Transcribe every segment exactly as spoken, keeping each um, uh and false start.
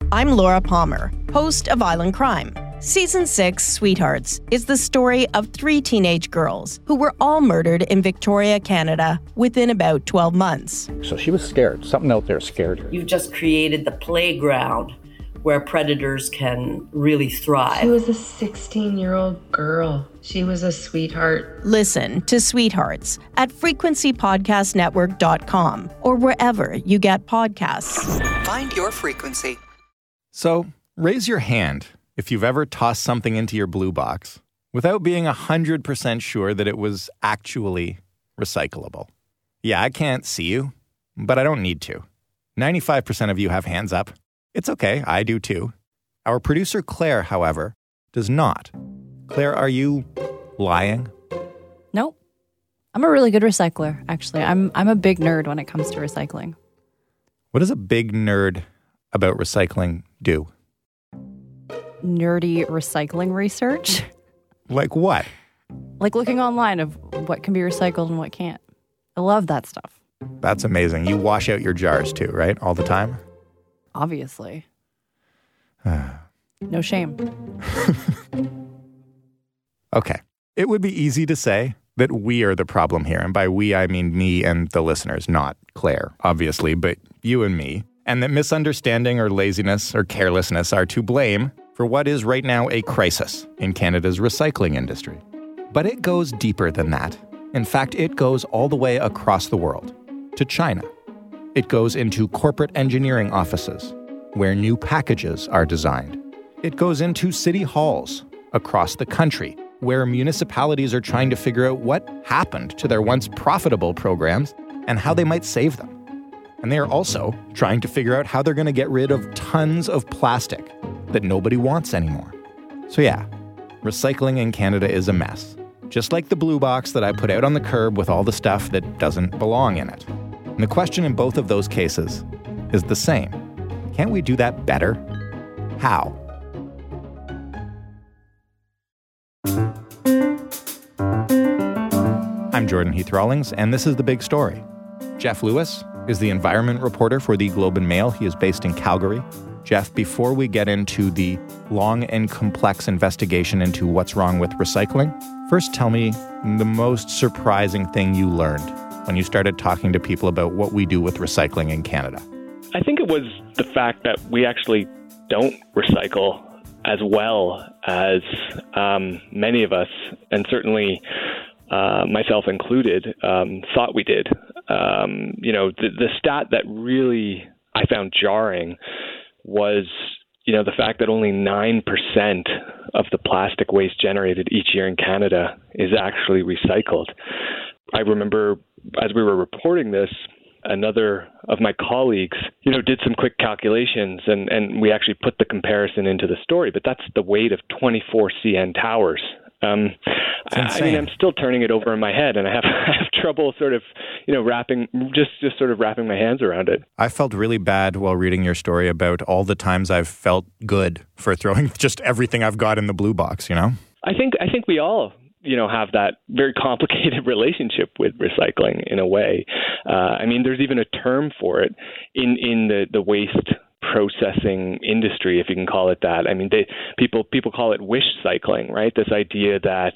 I'm Laura Palmer, host of Island Crime. Season six, Sweethearts, is the story of three teenage girls who were all murdered in Victoria, Canada, within about twelve months. So she was scared. Something out there scared her. You've just created the playground where predators can really thrive. She was a sixteen-year-old girl. She was a sweetheart. Listen to Sweethearts at frequency podcast network dot com or wherever you get podcasts. Find your frequency. So, raise your hand if you've ever tossed something into your blue box without being one hundred percent sure that it was actually recyclable. Yeah, I can't see you, but I don't need to. ninety-five percent of you have hands up. It's okay, I do too. Our producer, Claire, however, does not. Claire, are you lying? Nope. I'm a really good recycler, actually. I'm I'm a big nerd when it comes to recycling. What does a big nerd about recycling do? Nerdy recycling research. Like what? Like looking online of what can be recycled and what can't. I love that stuff. That's amazing. You wash out your jars too, right? All the time? Obviously. No shame. Okay. It would be easy to say that we are the problem here. And by we, I mean me and the listeners, not Claire, obviously, but you and me. And that misunderstanding or laziness or carelessness are to blame for what is right now a crisis in Canada's recycling industry. But it goes deeper than that. In fact, it goes all the way across the world, to China. It goes into corporate engineering offices, where new packages are designed. It goes into city halls across the country, where municipalities are trying to figure out what happened to their once profitable programs and how they might save them. And they are also trying to figure out how they're going to get rid of tons of plastic that nobody wants anymore. So yeah, recycling in Canada is a mess. Just like the blue box that I put out on the curb with all the stuff that doesn't belong in it. And the question in both of those cases is the same. Can't we do that better? How? I'm Jordan Heath Rawlings, and this is The Big Story. Jeff Lewis is the environment reporter for the Globe and Mail. He is based in Calgary. Jeff, before we get into the long and complex investigation into what's wrong with recycling, first tell me the most surprising thing you learned when you started talking to people about what we do with recycling in Canada. I think it was the fact that we actually don't recycle as well as um, many of us, and certainly uh, myself included, um, thought we did. Um, you know, the, the stat that really I found jarring was, you know, the fact that only nine percent of the plastic waste generated each year in Canada is actually recycled. I remember as we were reporting this, another of my colleagues, you know, did some quick calculations, and, and we actually put the comparison into the story, but that's the weight of twenty-four C N Towers. Um, I, I mean, I'm still turning it over in my head, and I have, I have trouble sort of, you know, wrapping, just, just sort of wrapping my hands around it. I felt really bad while reading your story about all the times I've felt good for throwing just everything I've got in the blue box, you know? I think, I think we all, you know, have that very complicated relationship with recycling in a way. Uh, I mean, there's even a term for it in, in the, the waste processing industry, if you can call it that. I mean, they, people people call it wish cycling, right? This idea that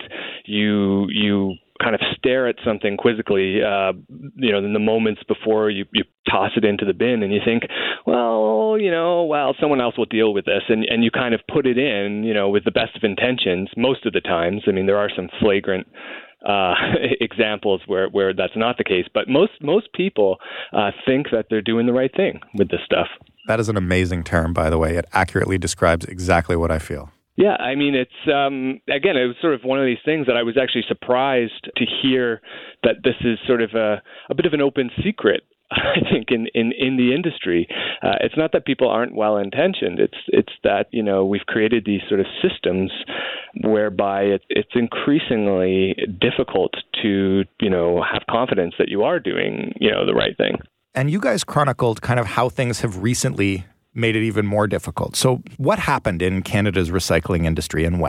you you kind of stare at something quizzically, uh, you know, in the moments before you, you toss it into the bin, and you think, well, you know, well, someone else will deal with this, and and you kind of put it in, you know, with the best of intentions most of the times. I mean, there are some flagrant uh, examples where, where that's not the case, but most most people uh, think that they're doing the right thing with this stuff. That is an amazing term, by the way. It accurately describes exactly what I feel. Yeah, I mean, it's, um, again, it was sort of one of these things that I was actually surprised to hear that this is sort of a, a bit of an open secret, I think, in, in, in the industry. Uh, it's not that people aren't well-intentioned. It's it's that, you know, we've created these sort of systems whereby it, it's increasingly difficult to, you know, have confidence that you are doing, you know, the right thing. And you guys chronicled kind of how things have recently made it even more difficult. So what happened in Canada's recycling industry and when?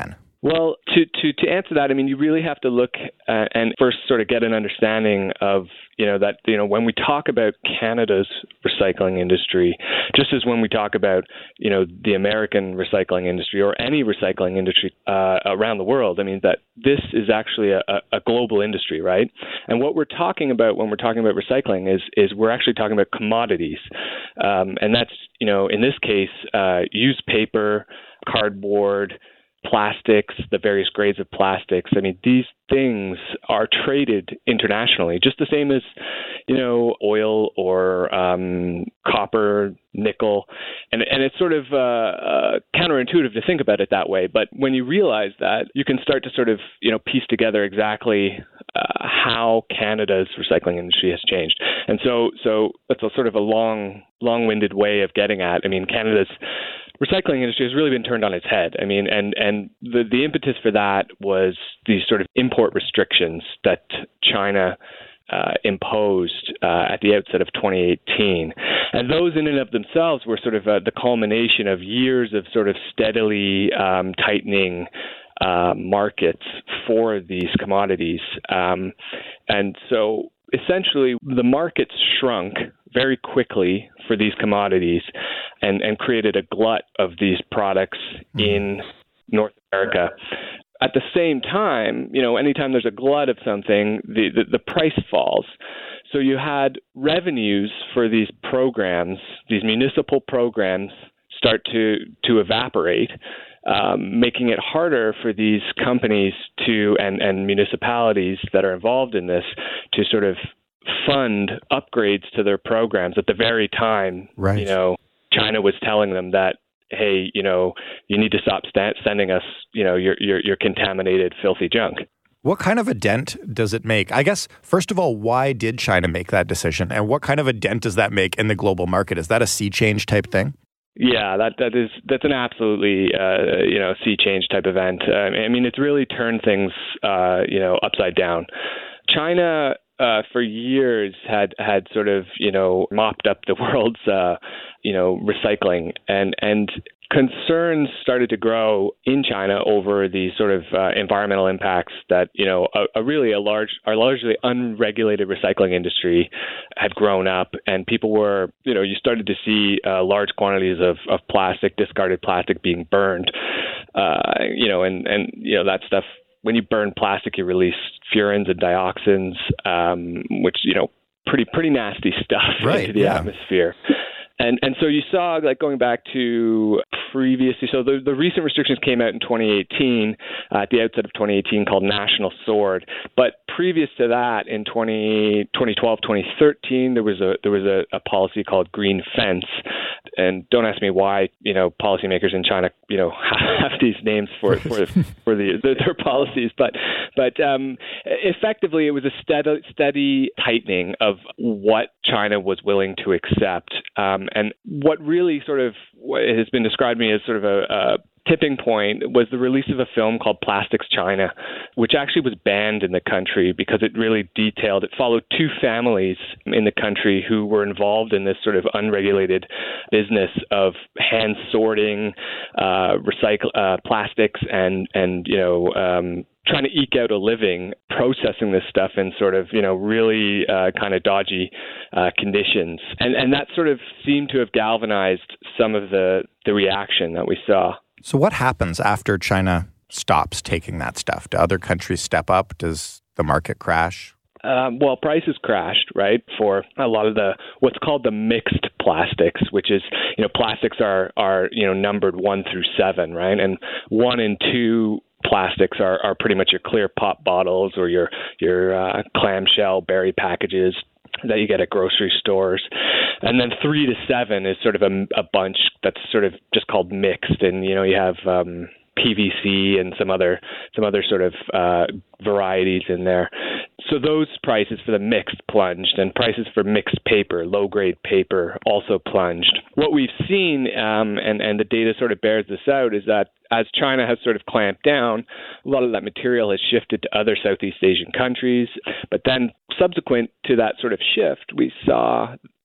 Well, to, to, to answer that, I mean, you really have to look uh, and first sort of get an understanding of, you know, that, you know, when we talk about Canada's recycling industry, just as when we talk about, you know, the American recycling industry or any recycling industry uh, around the world, I mean, that this is actually a, a global industry, right? And what we're talking about when we're talking about recycling is, is we're actually talking about commodities. Um, and that's, you know, in this case, uh, used paper, cardboard, plastics, the various grades of plastics. I mean, these things are traded internationally, just the same as, you know, oil or um, copper, nickel. And, and it's sort of uh, uh, counterintuitive to think about it that way. But when you realize that, you can start to sort of, you know, piece together exactly uh, how Canada's recycling industry has changed. And so, so that's a sort of a long, long-winded way of getting at, I mean, Canada's recycling industry has really been turned on its head. I mean, and, and the, the impetus for that was these sort of import restrictions that China uh, imposed uh, at the outset of twenty eighteen. And those in and of themselves were sort of uh, the culmination of years of sort of steadily um, tightening uh, markets for these commodities. Um, and so essentially the markets shrunk very quickly for these commodities and, and created a glut of these products in North America. At the same time, you know, anytime there's a glut of something, the, the, the price falls. So you had revenues for these programs, these municipal programs, start to, to evaporate, um, making it harder for these companies to and, and municipalities that are involved in this to sort of fund upgrades to their programs at the very time, right. you know, China was telling them that, hey, you know, you need to stop st- sending us, you know, your, your your contaminated, filthy junk. What kind of a dent does it make? I guess, first of all, why did China make that decision? And what kind of a dent does that make in the global market? Is that a sea change type thing? Yeah, that that is that's an absolutely uh, you know sea change type event. Uh, I mean, it's really turned things uh, you know upside down. China uh, for years had had sort of you know mopped up the world's uh, you know recycling, and and concerns started to grow in China over the sort of uh, environmental impacts that you know a, a really a large, a largely unregulated recycling industry had grown up, and people were you know you started to see uh, large quantities of, of plastic, discarded plastic, being burned, uh, you know, and and you know that stuff. When you burn plastic, you release furans and dioxins, um, which you know pretty pretty nasty stuff right, into the yeah. atmosphere. And and so you saw, like going back to previously, so the, the recent restrictions came out in twenty eighteen, uh, at the outset of twenty eighteen, called National Sword. But previous to that, in twenty twelve, twenty thirteen, there was a there was a, a policy called Green Fence. And don't ask me why, you know, policymakers in China, you know, have these names for for for the, the their policies. But but um, effectively, it was a steady steady tightening of what China was willing to accept. Um, and what really sort of what has been described to me as sort of a, a tipping point was the release of a film called Plastics China, which actually was banned in the country because it really detailed, it followed two families in the country who were involved in this sort of unregulated business of hand sorting, uh, recycle uh, plastics and, and, you know, um, trying to eke out a living processing this stuff in sort of, you know, really uh, kind of dodgy uh, conditions. And and that sort of seemed to have galvanized some of the, the reaction that we saw. So what happens after China stops taking that stuff? Do other countries step up? Does the market crash? Um, well, prices crashed, right, for a lot of the what's called the mixed plastics, which is, you know, plastics are, are you know, numbered one through seven, right? And one and two plastics are, are pretty much your clear pop bottles or your your uh, clamshell berry packages that you get at grocery stores. And then three to seven is sort of a, a bunch that's sort of just called mixed. And, you know, you have um, P V C and some other some other sort of uh, varieties in there. So those prices for the mixed plunged, and prices for mixed paper, low-grade paper, also plunged. What we've seen, um, and, and the data sort of bears this out, is that as China has sort of clamped down, a lot of that material has shifted to other Southeast Asian countries. But then subsequent to that sort of shift, we saw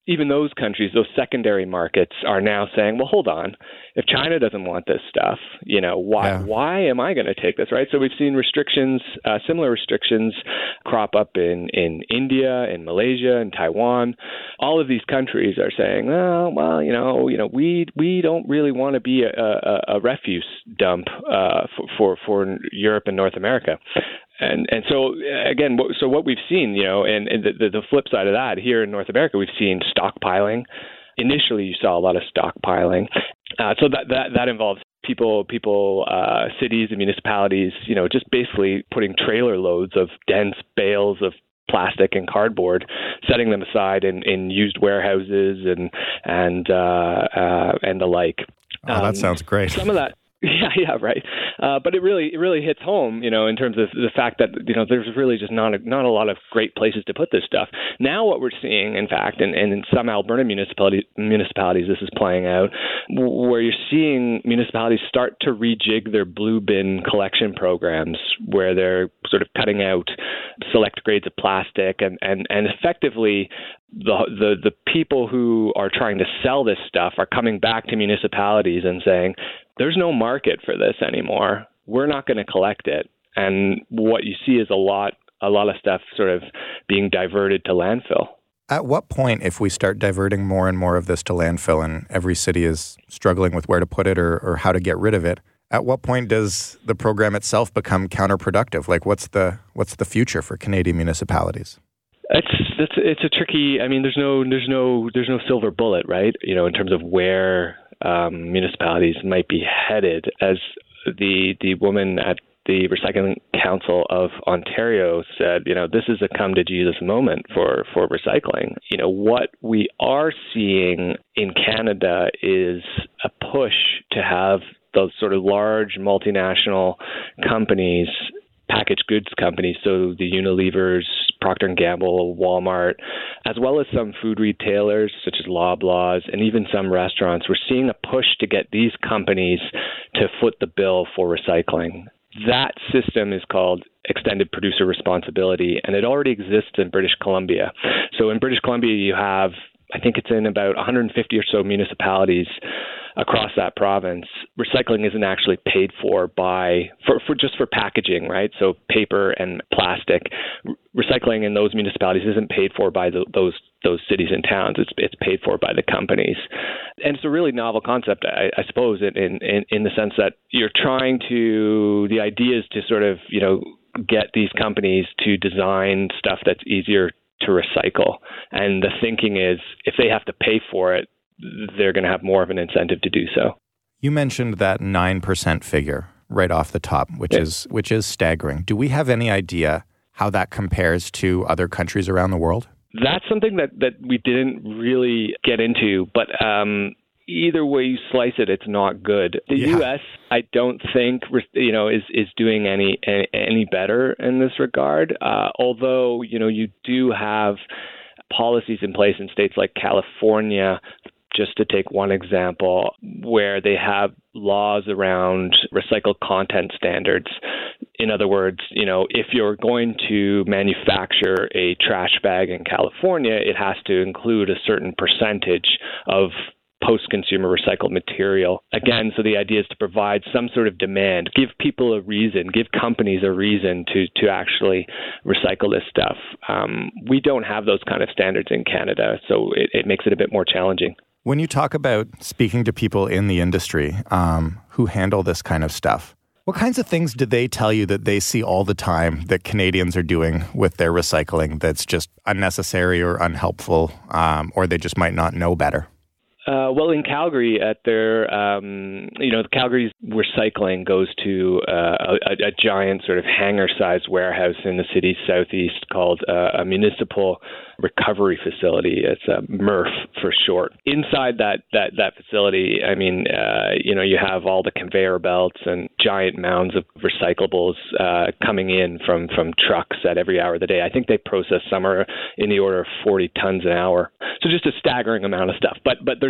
even those countries, those secondary markets are now saying, well, hold on, if China doesn't want this stuff, you know, why yeah. why am I going to take this, right? So we've seen restrictions, uh, similar restrictions crop up in, in India, in Malaysia, in Taiwan. All of these countries are saying, oh, well, you know, you know, we we don't really want to be a, a, a refuse dump uh, for, for for Europe and North America. And and so again, so what we've seen, you know, and, and the, the flip side of that, here in North America, we've seen stockpiling. Initially, you saw a lot of stockpiling. Uh, so that, that that involves people, people, uh, cities and municipalities, you know, just basically putting trailer loads of dense bales of plastic and cardboard, setting them aside in, in used warehouses and and uh, uh, and the like. Oh, that um, sounds great. Some of that. Yeah, yeah, right. Uh, but it really, it really hits home, you know, in terms of the fact that, you know, there's really just not a, not a lot of great places to put this stuff. Now, what we're seeing, in fact, and, and in some Alberta municipalities, municipalities, this is playing out, where you're seeing municipalities start to rejig their blue bin collection programs, where they're sort of cutting out select grades of plastic, and and and effectively, the the the people who are trying to sell this stuff are coming back to municipalities and saying, there's no market for this anymore. We're not going to collect it. And what you see is a lot, a lot of stuff sort of being diverted to landfill. At what point, if we start diverting more and more of this to landfill and every city is struggling with where to put it or, or how to get rid of it, at what point does the program itself become counterproductive? Like, what's the what's the future for Canadian municipalities? It's it's it's a tricky. I mean, there's no there's no there's no silver bullet, right? You know, in terms of where um, municipalities might be headed. As the the woman at the Recycling Council of Ontario said, you know, this is a come to Jesus moment for for recycling. You know, what we are seeing in Canada is a push to have those sort of large multinational companies, packaged goods companies, so the Unilevers, Procter and Gamble, Walmart, as well as some food retailers such as Loblaws and even some restaurants. We're seeing a push to get these companies to foot the bill for recycling. That system is called extended producer responsibility, and it already exists in British Columbia. So in British Columbia, you have, I think it's in about one hundred fifty or so municipalities across that province. Recycling isn't actually paid for by, for, for just for packaging, right? So paper and plastic. Recycling in those municipalities isn't paid for by the, those those cities and towns. It's it's paid for by the companies. And it's a really novel concept, I, I suppose, in, in, in the sense that you're trying to, the idea is to sort of, you know, get these companies to design stuff that's easier to recycle. And the thinking is, if they have to pay for it, they're going to have more of an incentive to do so. You mentioned that nine percent figure right off the top, which yeah. is which is staggering. Do we have any idea how that compares to other countries around the world? That's something that, that we didn't really get into, but um, either way you slice it, it's not good. The yeah. U S, I don't think, you know, is, is doing any, any any better in this regard. Uh, although, you know, you do have policies in place in states like California, just to take one example, where they have laws around recycled content standards. In other words, you know, if you're going to manufacture a trash bag in California, it has to include a certain percentage of post-consumer recycled material. Again, so the idea is to provide some sort of demand, give people a reason, give companies a reason to to actually recycle this stuff. Um, we don't have those kind of standards in Canada, so it, it makes it a bit more challenging. When you talk about speaking to people in the industry um, who handle this kind of stuff, what kinds of things do they tell you that they see all the time that Canadians are doing with their recycling that's just unnecessary or unhelpful, um, or they just might not know better? Uh, well, in Calgary, at their, um, you know, Calgary's recycling goes to uh, a, a giant sort of hangar-sized warehouse in the city's southeast called uh, a municipal recovery facility. It's a M R F for short. Inside that that that facility, I mean, uh, you know, you have all the conveyor belts and giant mounds of recyclables uh, coming in from from trucks at every hour of the day. I think they process somewhere in the order of forty tons an hour. So just a staggering amount of stuff. But but there's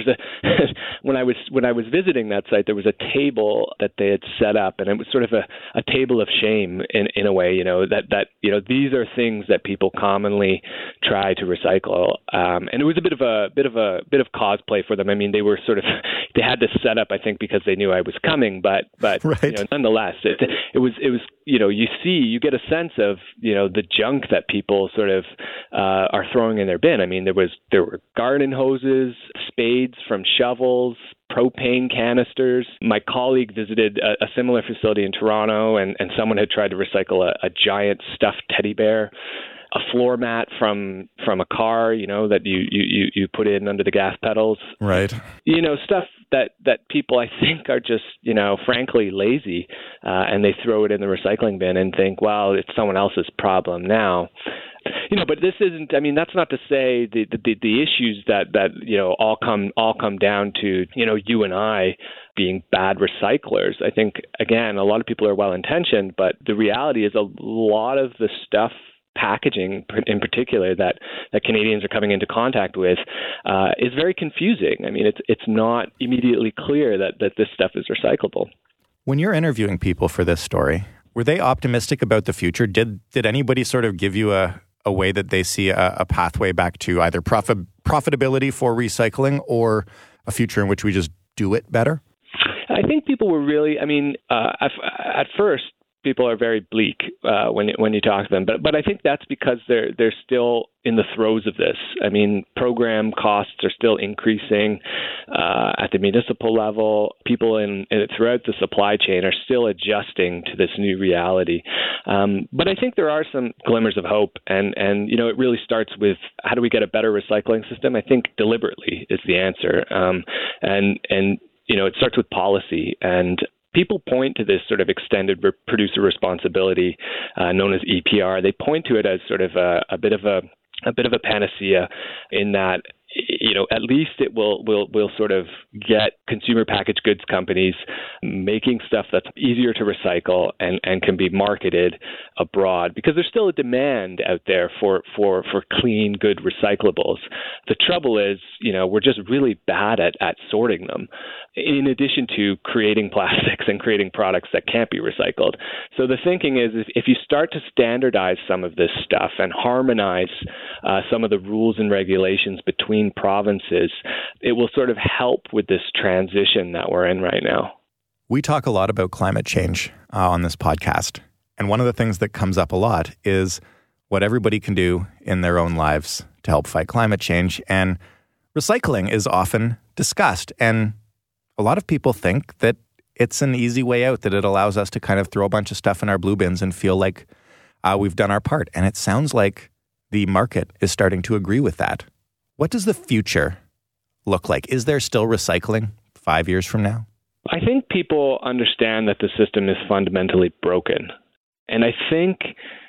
a when I was when I was visiting that site, there was a table that they had set up, and it was sort of a, a table of shame in, in a way. You know that that you know these are things that people commonly try to recycle, um, and it was a bit of a bit of a bit of cosplay for them. I mean, they were sort of they had this set up, I think, because they knew I was coming, but but right. you know, nonetheless, it, it was it was you know you see you get a sense of you know the junk that people sort of uh, are throwing in their bin. I mean, there was there were garden hoses, spades from shovels, propane canisters. My colleague visited a, a similar facility in Toronto, and, and someone had tried to recycle a, a giant stuffed teddy bear, a floor mat from from a car, you know, that you, you, you put in under the gas pedals. Right. You know, stuff that, that people, I think, are just, you know, frankly lazy, uh, and they throw it in the recycling bin and think, well, it's someone else's problem now. You know, but this isn't. I mean, that's not to say the, the the issues that that you know all come all come down to you know you and I being bad recyclers. I think again, a lot of people are well intentioned, but the reality is a lot of the stuff, packaging in particular, that that Canadians are coming into contact with uh, is very confusing. I mean, it's it's not immediately clear that that this stuff is recyclable. When you're interviewing people for this story, were they optimistic about the future? Did did anybody sort of give you a a way that they see a, a pathway back to either profit, profitability for recycling or a future in which we just do it better? I think people were really, I mean, uh, at, at first, people are very bleak uh, when when you talk to them, but but I think that's because they're they're still in the throes of this. I mean, program costs are still increasing uh, at the municipal level. People in, in throughout the supply chain are still adjusting to this new reality. Um, but I think there are some glimmers of hope, and and you know, it really starts with how do we get a better recycling system? I think deliberately is the answer, um, and and you know, it starts with policy. And people point to this sort of extended re- producer responsibility, uh, known as E P R. They point to it as sort of a, a bit of a a bit of a panacea, in that, you know, at least it will will will sort of get consumer packaged goods companies making stuff that's easier to recycle and, and can be marketed abroad, because there's still a demand out there for, for, for clean, good recyclables. The trouble is, you know, we're just really bad at, at sorting them, in addition to creating plastics and creating products that can't be recycled. So the thinking is, if, if you start to standardize some of this stuff and harmonize uh, some of the rules and regulations between provinces, it will sort of help with this transition that we're in right now. We talk a lot about climate change uh, on this podcast. And one of the things that comes up a lot is what everybody can do in their own lives to help fight climate change. And recycling is often discussed. And a lot of people think that it's an easy way out, that it allows us to kind of throw a bunch of stuff in our blue bins and feel like uh, we've done our part. And it sounds like the market is starting to agree with that. What does the future look like? Is there still recycling five years from now? I think people understand that the system is fundamentally broken. And I think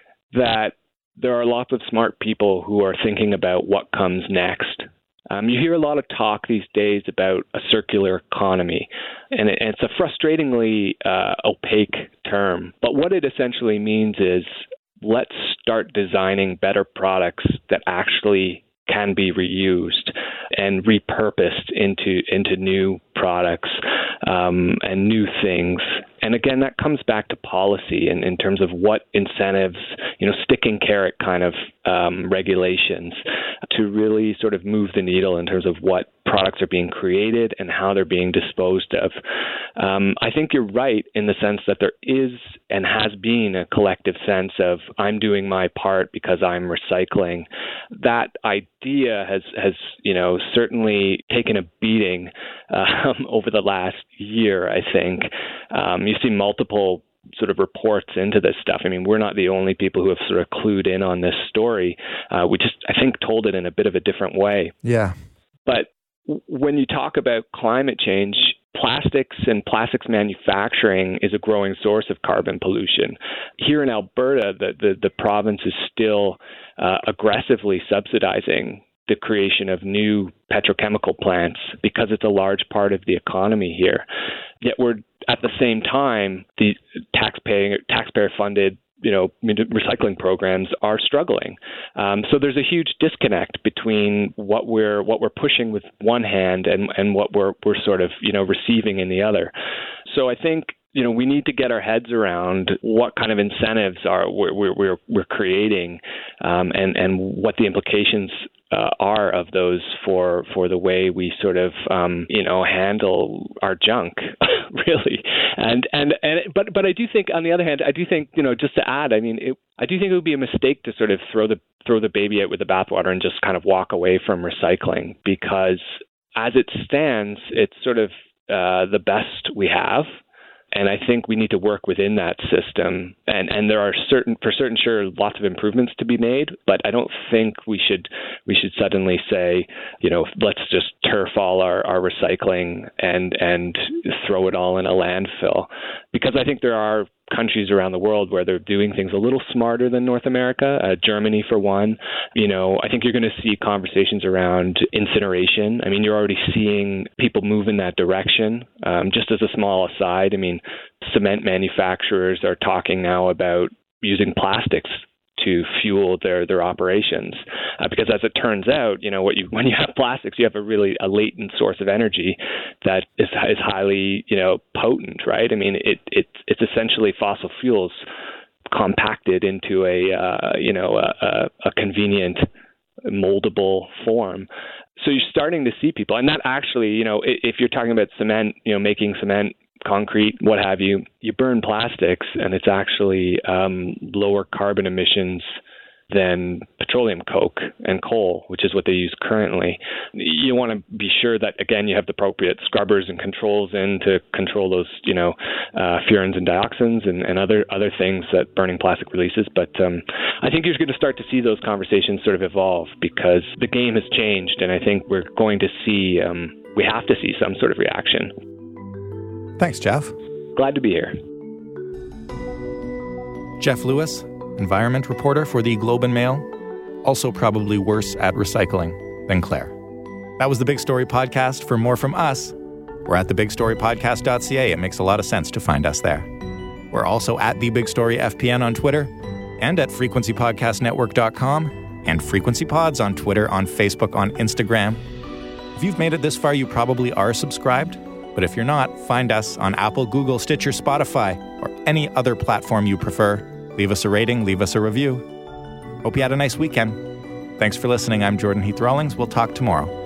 that there are lots of smart people who are thinking about what comes next. Um, you hear a lot of talk these days about a circular economy, and, it, and it's a frustratingly uh, opaque term. But what it essentially means is, let's start designing better products that actually can be reused and repurposed into into new products um, and new things. And again, that comes back to policy in, in terms of what incentives, you know, stick and carrot kind of um, regulations to really sort of move the needle in terms of what products are being created and how they're being disposed of. Um, I think you're right in the sense that there is and has been a collective sense of, I'm doing my part because I'm recycling. That idea has, has you know, certainly taken a beating um, over the last year, I think. Um, you see multiple sort of reports into this stuff. I mean, we're not the only people who have sort of clued in on this story. Uh, we just, I think, told it in a bit of a different way. Yeah. But when you talk about climate change, plastics and plastics manufacturing is a growing source of carbon pollution. Here in Alberta, the, the, the province is still uh, aggressively subsidizing the creation of new petrochemical plants because it's a large part of the economy here. Yet we're, at the same time, the taxpayer taxpayer funded you know, recycling programs are struggling. Um, so there's a huge disconnect between what we're what we're pushing with one hand and, and what we're we're sort of, you know, receiving in the other. So I think, you know, we need to get our heads around what kind of incentives are we're we're we're creating, um, and and what the implications uh, are of those for for the way we sort of um, you know handle our junk, really. And and and but but I do think, on the other hand, I do think, you know, just to add, I mean, it, I do think it would be a mistake to sort of throw the throw the baby out with the bathwater and just kind of walk away from recycling, because as it stands, it's sort of uh, the best we have. And I think we need to work within that system. And, and there are certain, for certain sure, lots of improvements to be made. But I don't think we should we should suddenly say, you know, let's just turf all our, our recycling and and throw it all in a landfill. Because I think there are countries around the world where they're doing things a little smarter than North America. Uh, Germany, for one. You know, I think you're going to see conversations around incineration. I mean, you're already seeing people move in that direction. Um, just as a small aside, I mean, cement manufacturers are talking now about using plastics to fuel their their operations, uh, because as it turns out, you know, what you when you have plastics, you have a really a latent source of energy that is is highly, you know, potent, right? I mean, it it it's essentially fossil fuels compacted into a uh, you know a, a convenient moldable form. So you're starting to see people, and that actually, you know, if you're talking about cement, you know, making cement, concrete, what have you, you burn plastics, and it's actually um, lower carbon emissions than petroleum coke and coal, which is what they use currently. You want to be sure that, again, you have the appropriate scrubbers and controls in to control those, you know, uh, furans and dioxins and, and other other things that burning plastic releases. But um, I think you're going to start to see those conversations sort of evolve, because the game has changed, and I think we're going to see, um, we have to see some sort of reaction. Thanks, Jeff. Glad to be here. Jeff Lewis, environment reporter for the Globe and Mail, also probably worse at recycling than Claire. That was the Big Story Podcast. For more from us, we're at the big story podcast dot c a. It makes a lot of sense to find us there. We're also at the Big Story F P N on Twitter, and at frequency podcast network dot com, and Frequency Pods on Twitter, on Facebook, on Instagram. If you've made it this far, you probably are subscribed. But if you're not, find us on Apple, Google, Stitcher, Spotify, or any other platform you prefer. Leave us a rating, leave us a review. Hope you had a nice weekend. Thanks for listening. I'm Jordan Heath Rawlings. We'll talk tomorrow.